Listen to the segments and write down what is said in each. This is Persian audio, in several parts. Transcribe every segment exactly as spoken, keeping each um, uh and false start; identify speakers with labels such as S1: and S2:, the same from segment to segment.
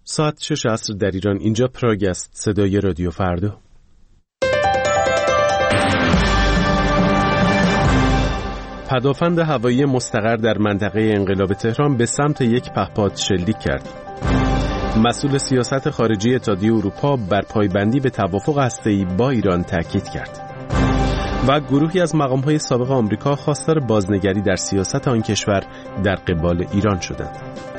S1: ساعت شش عصر در ایران. اینجا پراگ است. صدای رادیو فردا. پدافند هوایی مستقر در منطقه انقلاب تهران به سمت یک پهپاد شلیک کرد. مسئول سیاست خارجی اتحادیه اروپا بر پایبندی به توافق هسته‌ای با ایران تاکید کرد. و گروهی از مقام‌های سابق آمریکا خواستار بازنگری در سیاست آن کشور در قبال ایران شدند.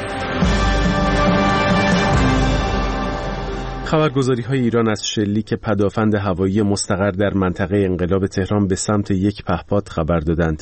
S1: خبرگزاری‌های ایران از شلیک پدافند هوایی مستقر در منطقه انقلاب تهران به سمت یک پهپاد خبر دادند.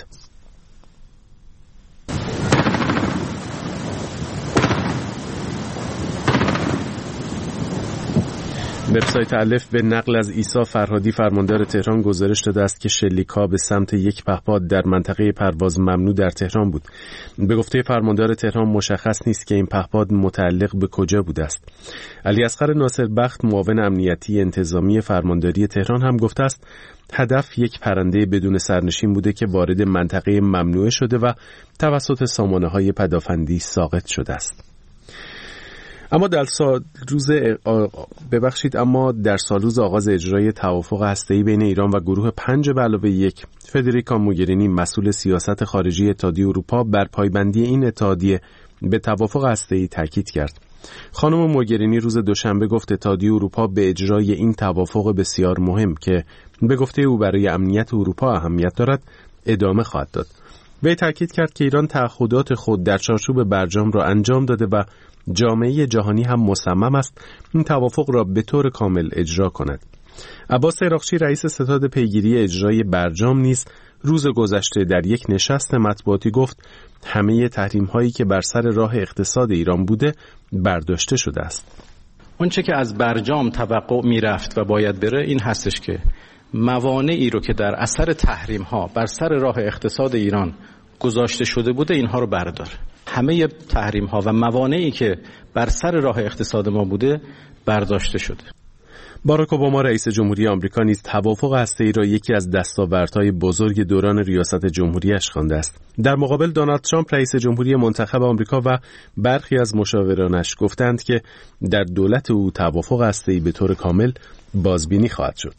S1: وبسایت الف به نقل از عیسی فرهادی فرماندار تهران گزارش داده است که شلیک‌ها به سمت یک پهپاد در منطقه پرواز ممنوع در تهران بود. به گفته فرماندار تهران مشخص نیست که این پهپاد متعلق به کجا بوده است. علی اصغر ناصربخت معاون امنیتی انتظامی فرمانداری تهران هم گفته است هدف یک پرنده بدون سرنشین بوده که وارد منطقه ممنوعه شده و توسط سامانه‌های پدافندی ساقط شده است. اما در سال روز ببخشید اما در سال روز آغاز اجرای توافق هسته‌ای بین ایران و گروه پنج به علاوه یک، فدریکا موگرینی مسئول سیاست خارجی اتحادیه اروپا بر پایبندی این اتحادیه به توافق هسته‌ای تاکید کرد. خانم موگرینی روز دوشنبه گفت اتحادیه اروپا به اجرای این توافق بسیار مهم که به گفته او برای امنیت اروپا اهمیت دارد ادامه خواهد داد. وی تاکید کرد که ایران تعهدات خود در چارچوب برجام را انجام داده و جامعه جهانی هم مصمم است این توافق را به طور کامل اجرا کند. عباس عراقچی رئیس ستاد پیگیری اجرای برجام نیز روز گذشته در یک نشست مطبوعاتی گفت همه تحریم هایی که بر سر راه اقتصاد ایران بوده برداشته شده است.
S2: اون چه که از برجام توقع می رفت و باید بره این هستش که موانعی رو که در اثر تحریم ها بر سر راه اقتصاد ایران گذاشته شده بوده اینها رو برداره. همه تحریم ها و موانعی که بر سر راه اقتصاد ما بوده برداشته شده.
S1: باراک اوباما رئیس جمهوری آمریکا نیز توافق هسته‌ای را یکی از دستاوردهای بزرگ دوران ریاست جمهوریش خوانده است. در مقابل دونالد ترامپ رئیس جمهوری منتخب آمریکا و برخی از مشاورانش گفتند که در دولت او توافق هسته‌ای به طور کامل بازبینی خواهد شد.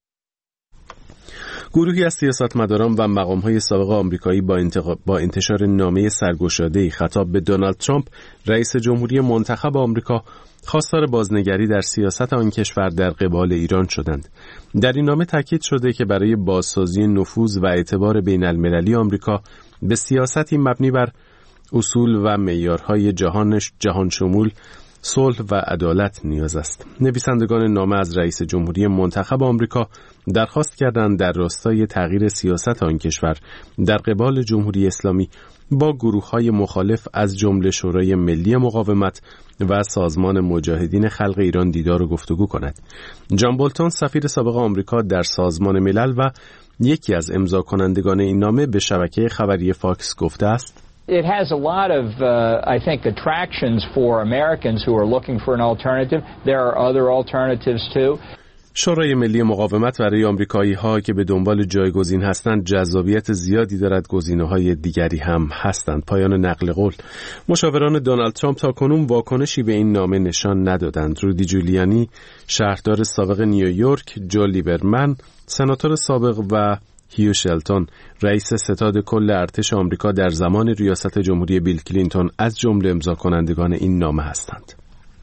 S1: گروهی از سیاستمداران و مقام‌های سابق آمریکایی با, انتق... با انتشار نامه سرگشاده‌ای خطاب به دونالد ترامپ رئیس جمهوری منتخب آمریکا خواستار بازنگری در سیاست آن کشور در قبال ایران شدند. در این نامه تاکید شده که برای بازسازی نفوذ و اعتبار بین‌المللی آمریکا به سیاستی مبنی بر اصول و معیارهای جهانش جهان شمول صلح و عدالت نیاز است. نویسندگان نامه از رئیس جمهوری منتخب آمریکا درخواست کردند در راستای تغییر سیاست آن کشور در قبال جمهوری اسلامی با گروه‌های مخالف از جمله شورای ملی مقاومت و سازمان مجاهدین خلق ایران دیدار و گفتگو کند. جان بولتون سفیر سابق آمریکا در سازمان ملل و یکی از امضا کنندگان این نامه به شبکه خبری فاکس گفته است
S3: It has a lot of, uh, I think, attractions for Americans who are looking for an alternative. There are other alternatives too.
S1: شورای ملی مقاومت برای آمریکایی‌ها که به دنبال جایگزین هستند جذابیت زیادی دارد. گزینه‌های دیگری هم هستند. پایان نقل قول. مشاوران دونالد ترامپ تاکنون واکنشی به این نامه نشان ندادند. رودی جولیانی شهردار سابق نیویورک، جو لیبرمن سناتور سابق و هیو شلتون رئیس ستاد کل ارتش آمریکا در زمان ریاست جمهوری بیل کلینتون از جمله امضا کنندگان این نامه هستند.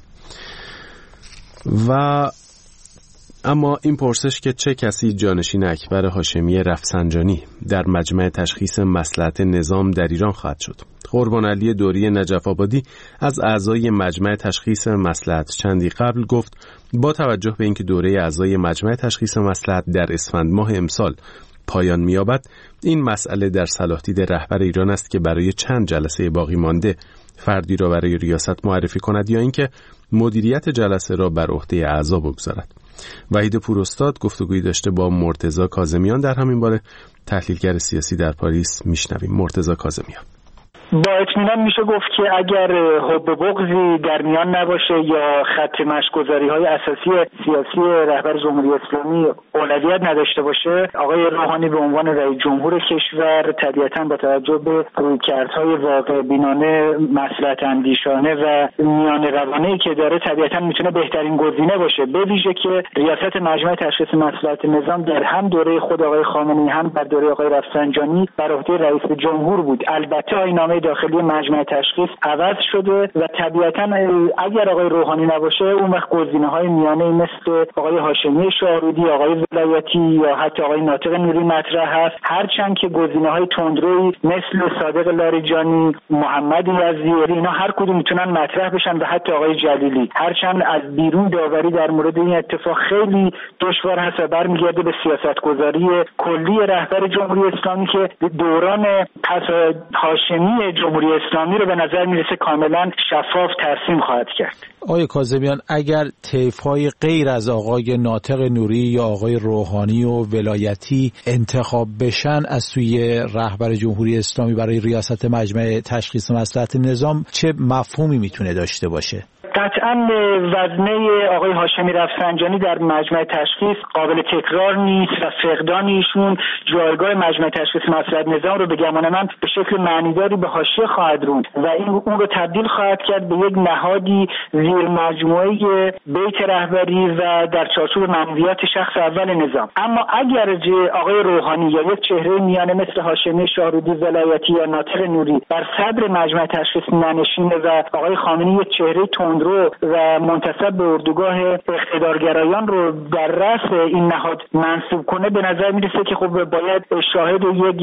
S1: و اما این پرسش که چه کسی جانشین اکبر هاشمی رفسنجانی در مجمع تشخیص مصلحت نظام در ایران خواهد شد؟ قربان علی دوری نجف آبادی از اعضای مجمع تشخیص مصلحت چندی قبل گفت با توجه به اینکه دوره اعضای مجمع تشخیص مصلحت در اسفند ماه امسال پایان می‌یابد، این مسئله در صلاح دید رهبر ایران است که برای چند جلسه باقی مانده فردی را برای ریاست معرفی کند یا اینکه مدیریت جلسه را بر عهده اعضا بگذارد. وحید پوراستاد گفتگویی داشته با مرتضی کاظمیان در همین باره. تحلیلگر سیاسی در پاریس. میشنویم مرتضی کاظمیان.
S4: با اطمینان میشه گفت که اگر حب بغضی در میان نباشه یا خط مشی‌گذاری های اساسی سیاسی رهبر جمهوری اسلامی اولویت نداشته باشه، آقای روحانی به عنوان رئیس جمهور کشور طبیعتاً با توجه به رویکردهای واقع بینانه، مصلحت اندیشانه و میان روانه‌ای که داره طبیعتاً میتونه بهترین گزینه باشه، به ویژه که ریاست مجمع تشخیص مصلحت نظام در هم دوره خود آقای خامنه‌ای هم در دوره آقای رفسنجانی بر عهده رئیس جمهور بود. البته آیین‌نامه داخلی مجمع تشخیص عوض شده و طبیعتاً اگر آقای روحانی نباشه اون وقت گزینه‌های میانه مثل آقای هاشمی شاهرودی، آقای ولایتی یا حتی آقای ناطق نوری مطرح هست، هرچند که گزینه‌های تندرویی مثل صادق لاریجانی، محمد یزدی، اینا هر کدوم میتونن مطرح بشن و حتی آقای جلیلی، هرچند از بیرون داوری در مورد این اتفاق خیلی دشوار هست و برمیگرده به سیاستگذاری کلی رهبر جمهوری اسلامی که دوران پس هاشمی جمهوری اسلامی رو به نظر میرسه کاملا شفاف ترسیم خواهد کرد.
S5: آقای کاظمیان، اگر طیف‌های غیر از آقای ناطق نوری یا آقای روحانی و ولایتی انتخاب بشن از سوی رهبر جمهوری اسلامی برای ریاست مجمع تشخیص مصلحت نظام، چه مفهومی میتونه داشته باشه؟
S4: قطعاً وزنه آقای هاشمی رفسنجانی در مجمع تشخیص قابل تکرار نیست و فقدان ایشون جایگاه مجمع تشخیص مصلحت نظام رو به گمان من به شکل معنیداری به حاشیه خواهد روند و این اون رو تبدیل خواهد کرد به یک نهادی زیر مجموعه بیت رهبری و در چارچوب منویات شخص اول نظام. اما اگر آقای روحانی یا یک چهره میانه مثل هاشمی شاهرودی، ولایتی یا ناطق نوری بر صدر مجمع تشخیص ننشینه و آقای خامنه‌ای یک چهره تندرو و منتسب به اردوگاه اقتدارگرایان رو در رأس این نهاد منصوب کنه، به نظر میرسه که خب باید شاهد یک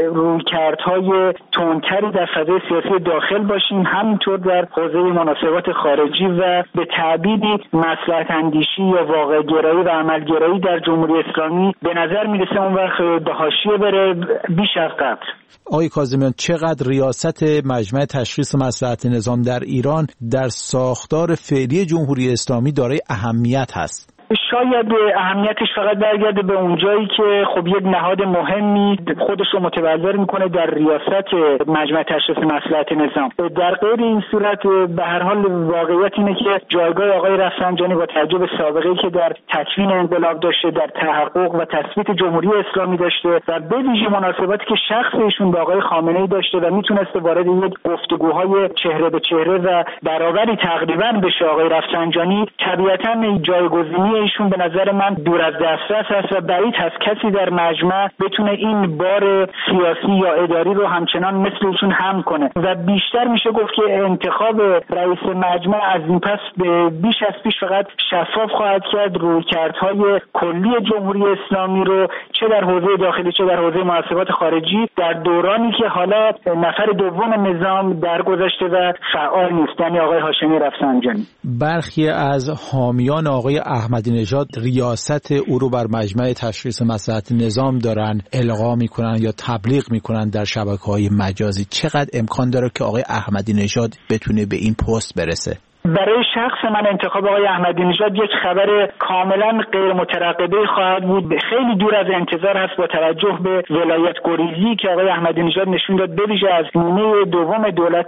S4: رویکردهای تندتری در فضای سیاسی داخل باشیم، همینطور در حوزه مناسبات خارجی و به تعبیری مصلحت اندیشی یا واقع گرایی و عمل گرایی در جمهوری اسلامی به نظر میرسه اون وقت به حاشیه بره بیش از قبل.
S5: آقای کاظمیان، چقدر ریاست مجمع تشخیص مصلحت نظام در ایران در ساختار فعلی جمهوری اسلامی دارای اهمیت هست؟
S4: شاید اهمیتش فقط برگرده به اونجایی که خب یک نهاد مهمی خودش رو متولر میکنه در ریاست مجمع تشخیص مصلحت نظام. در غیر این صورت به هر حال واقعیت اینه که جایگاه آقای رفسنجانی با توجه به سابقه‌ای که در تکوین انقلاب داشته، در تحقق و تثبیت جمهوری اسلامی داشته و به ویژه مناسباتی که شخص ایشون با آقای خامنه‌ای داشته و میتونسته وارد یک گفتگوهای چهره به چهره و برابری تقریبا بشه آقای رفسنجانی، طبیعتاً جایگزینی ایشون به نظر من دور از دسترس است و بعید هست کسی در مجمع بتونه این بار سیاسی یا اداری رو همچنان مثل ایشون حمل کنه و بیشتر میشه گفت که انتخاب رئیس مجمع از این پس بیش از پیش فقط شفاف خواهد کرد رویکردهای کلی جمهوری اسلامی رو چه در حوزه داخلی چه در حوزه مناسبات خارجی در دورانی که حالا نفر دوم نظام درگذشته و فعال نیست، یعنی آقای هاشمی رفسنجانی.
S5: برخی از حامیان آقای احمدی نژاد ریاست او رو بر مجمع تشخیص مصلحت نظام دارن القا میکنن یا تبلیغ میکنن در شبکه‌های مجازی. چقدر امکان داره که آقای احمدی نژاد بتونه به این پست برسه؟
S4: برای شخص من انتخاب آقای احمدی نژاد یک خبر کاملا غیر مترقبه خواهد بود. خیلی دور از انتظار هست با توجه به ولایت گریزی که آقای احمدی نژاد نشون داد، به ویژه از نیمه دوم دولت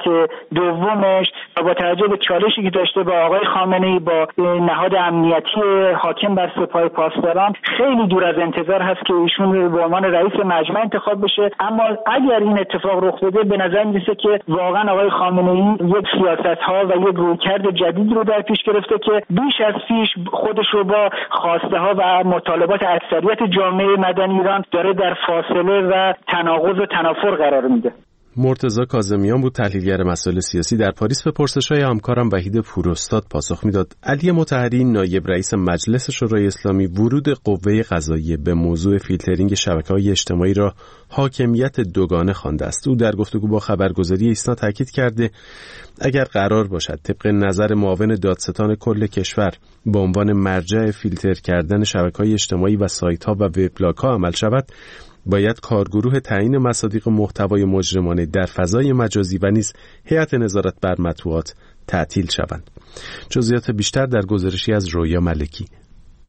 S4: دومش و با توجه به چالشی که داشته با آقای خامنه‌ای با نهاد امنیتی حاکم بر سپاه پاسداران، خیلی دور از انتظار هست که ایشون به عنوان رئیس مجمع انتخاب بشه. اما اگر این اتفاق رخ بده به نظر میرسه که واقعا آقای خامنه‌ای یک سیاست‌ها و یک رویکرد جدید رو در پیش گرفته که بیش از پیش خودش رو با خواسته ها و مطالبات اکثریت جامعه مدنی ایران داره در فاصله و تناقض و تنافر قرار میده.
S1: مرتضی کاظمیان بود، تحلیلگر مسائل سیاسی. در پاریس به پرسش‌های همکارم وحید پوراستاد پاسخ میداد. علی مطهری نایب رئیس مجلس شورای اسلامی ورود قوه قضاییه به موضوع فیلترینگ شبکه‌های اجتماعی را حاکمیت دوگانه خوانده است. او در گفتگو با خبرگزاری ایسنا تاکید کرده اگر قرار باشد طبق نظر معاون دادستان کل کشور به عنوان مرجع فیلتر کردن شبکه‌های اجتماعی و سایت‌ها و وبلاگ‌ها عمل شود، باید کارگروه تعیین مصادیق محتوای مجرمانه در فضای مجازی و نیز هیئت نظارت بر مطبوعات تعطیل شوند. جزئیات بیشتر در گزارشی از رویا ملکی.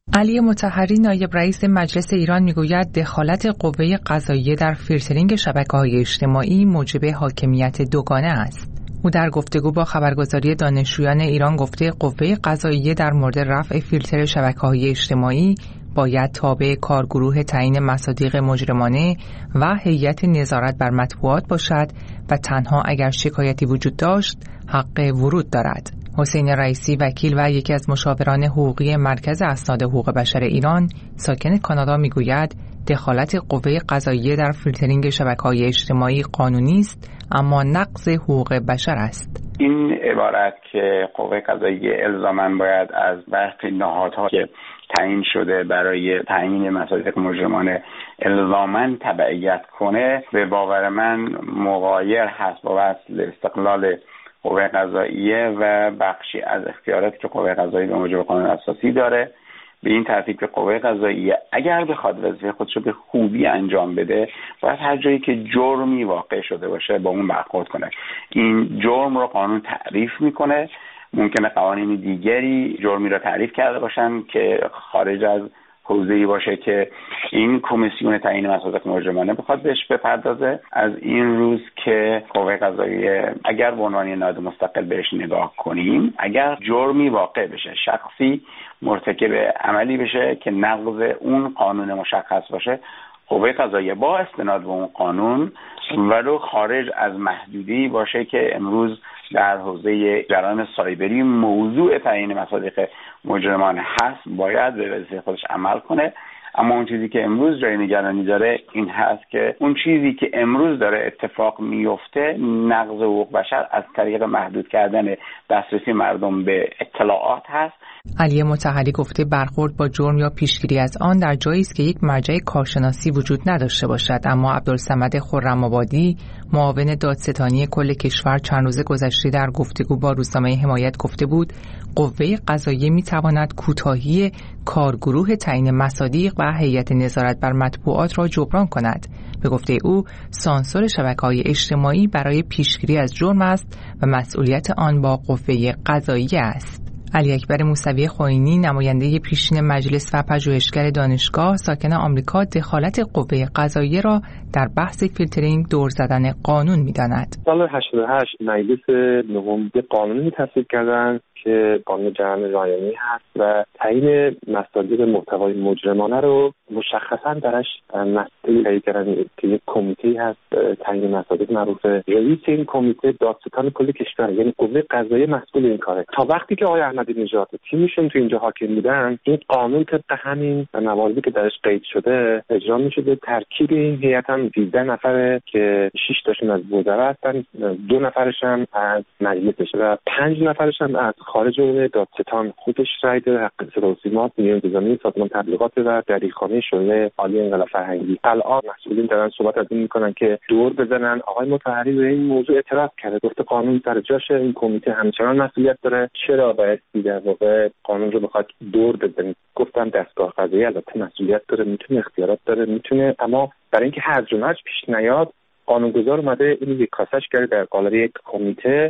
S6: علی مطهری نایب رئیس مجلس ایران میگوید دخالت قوه قضاییه در فیلترینگ شبکه‌های اجتماعی موجب حاکمیت دوگانه است. او در گفتگو با خبرگزاری دانشجویان ایران گفته قوه قضاییه در مورد رفع فیلتر شبکه‌های اجتماعی باید تابع کارگروه تعیین مصادیق مجرمانه و هیئت نظارت بر مطبوعات باشد و تنها اگر شکایتی وجود داشت حق ورود دارد. حسین رئیسی وکیل و یکی از مشاوران حقوقی مرکز اسناد حقوق بشر ایران ساکن کانادا میگوید دخالت قوه قضاییه در فیلترینگ شبکه‌های اجتماعی قانونی است اما نقض حقوق بشر است.
S7: این عبارت که قوه قضاییه الزاماً باید از برخی نهادها که تعیین شده برای تعیین مصادیق مجرمانه الزاماً تبعیت کنه به باور من مغایر هست با اصل استقلال قوه قضاییه و بخشی از اختیاراتی که قوه قضاییه به موجب قانون اساسی داره. به این ترتیب که قوه قضاییه اگر بخواد وظیفه خودش رو به خوبی انجام بده باید هر جایی که جرمی واقع شده باشه با اون برخورد کنه. این جرم رو قانون تعریف میکنه. ممکنه قوانین دیگری جرمی رو تعریف کرده باشن که خارج از حوزه‌ای باشه که این کمیسیون تعیین مصادیق مجرمانه بخواد بهش بپردازه. از این روز که قوه قضاییه اگر به عنوان نهاد مستقل بهش نگاه کنیم، اگر جرمی واقع بشه، شخصی مرتکب عملی بشه که نقض اون قانون مشخص باشه، قوه قضاییه با استناد به اون قانون ولو خارج از محدودی باشه که امروز در حوزه جرائم سایبری موضوع تعیین مصادیق مجرمانه هست باید به وظیفه خودش عمل کنه. اما اون چیزی که امروز جای نگرانی داره این هست که اون چیزی که امروز داره اتفاق میفته نقض حقوق بشر از طریق محدود کردن دسترسی مردم به اطلاعات هست.
S6: علی مطهری گفته برخورد با جرم یا پیشگیری از آن در جایی است که یک مرجع کارشناسی وجود نداشته باشد. اما عبدالصمد خرم‌آبادی معاون دادستانی کل کشور چند روز گذشته در گفتگو با روزنامه حمایت گفته بود قوه قضاییه می‌تواند کوتاهی کارگروه تعیین مصادیق و هیئت نظارت بر مطبوعات را جبران کند. به گفته او سانسور شبکه‌های اجتماعی برای پیشگیری از جرم است و مسئولیت آن با قوه قضاییه است. علی اکبر موسوی خوئینی نماینده پیشین مجلس و پژوهشگر دانشگاه ساکن آمریکا دخالت قوه قضاییه را در بحث فیلترینگ دور زدن قانون می‌داند.
S8: سال هشتاد و هشت مجلس نهم به قانونی تصویب کردند که قانون جرم رایانی هست و تعیین مصادیق محتوای مجرمانه رو مشخصا درش مسئله تعیین کردن که یک کمیته هست تعیین مصادیق معروفه. رئیس این کمیته دادستان کل کشور یعنی قوه قضاییه مسئول این کاره. تا وقتی که آقای احمدی نژاد تیمشون تو اینجا حاکم بودن این قانون طبق همین مواردی که درش قید شده اجرا می‌شده. ترکیب این هیئت هم سیزده نفره که شش تاشون از وزرا هستن، دو نفرش هم از مجلسش و پنج نفرش هم از خارج اون دادستان خودش رای داره. حق صدا و سیما نیروی انتظامی سازمان تبلیغات و دریغخانه شورای عالی انقلاب فرهنگی الان مسئولین دارن صحبت از این میکنن که دور بزنن. آقای مطهری به این موضوع اعتراض کرده، گفته قانون سر جاشه، این کمیته همچنان مسئولیت داره، چرا باید در واقع قانون رو بخواد دور بزنید. گفتم دستگاه قضاییه البته مسئولیت داره، میتونه اختیارات داره، میتونه، اما برای اینکه هرج و مرج پیش نیاد قانونگذار اومده اینو یک کاسش کرده در قالب یک کمیته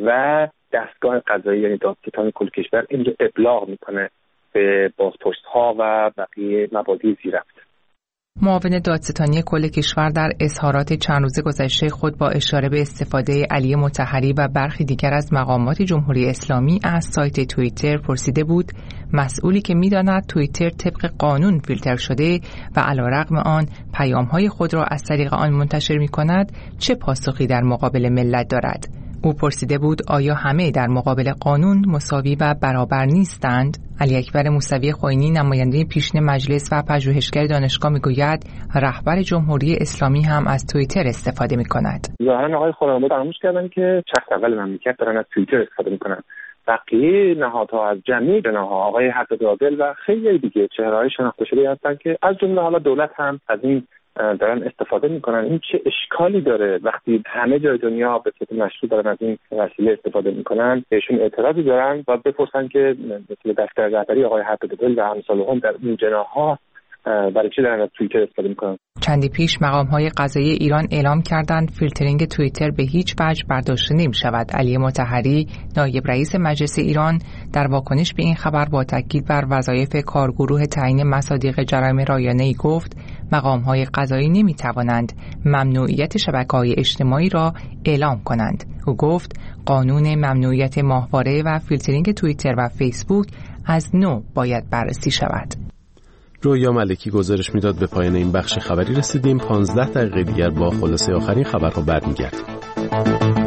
S8: و دستگاه قضایی یعنی دادستان کل کشور این رو ابلاغ میکنه به بازپرس‌ها و بقیه مبادی زیررفته.
S6: معاون دادستانی کل کشور در اظهارات چند روز گذشته خود با اشاره به استفاده علی مطهری و برخی دیگر از مقامات جمهوری اسلامی از سایت توییتر پرسیده بود مسئولی که می‌داند توییتر طبق قانون فیلتر شده و علیرغم آن پیام‌های خود را از طریق آن منتشر می‌کند چه پاسخی در مقابل ملت دارد؟ او پرسیده بود آیا همه در مقابل قانون مساوی و برابر نیستند؟ علی اکبر موسوی خوئینی نماینده پیشین مجلس و پژوهشگر دانشگاه میگوید رهبر جمهوری اسلامی هم از توییتر استفاده میکند.
S8: ظاهرا آقای خرم‌آبادی فراموش کردن که شخص اول مملکت دارن از توییتر استفاده میکنن. بقیه نهادها از جمعی جناح‌ها آقای حسد عادل و خیلی دیگه چهره‌های شناخته شده هستن که از جمله حالا دولت هم از این دارن استفاده میکنن. این چه اشکالی داره وقتی همه جای دنیا به صورت مشروع دارن از این وسیله استفاده میکنن؟ بهشون اعتراضی دارن و بپرسن که مثل دفتر رهبری آقای حسد عادل و امثال هم در این جناح‌ها برای چی دارن از توییتر استفاده میکنن؟
S6: چندی پیش مقام‌های قضایی ایران اعلام کردند فیلترینگ توییتر به هیچ وجه برداشته نمی‌شود. علی مطهری نایب رئیس مجلس ایران در واکنش به این خبر با تاکید بر وظایف کارگروه تعیین مصادیق جرایم رایانه‌ای گفت مقام‌های قضایی نمی‌توانند ممنوعیت شبکه‌های اجتماعی را اعلام کنند. او گفت قانون ممنوعیت ماهواره و فیلترینگ توییتر و فیسبوک از نو باید بررسی شود.
S1: رویا ملکی گزارش میداد. به پایان این بخش خبری رسیدیم. پانزده دقیقه دیگر با خلاصه آخرین خبرها برمیگردیم.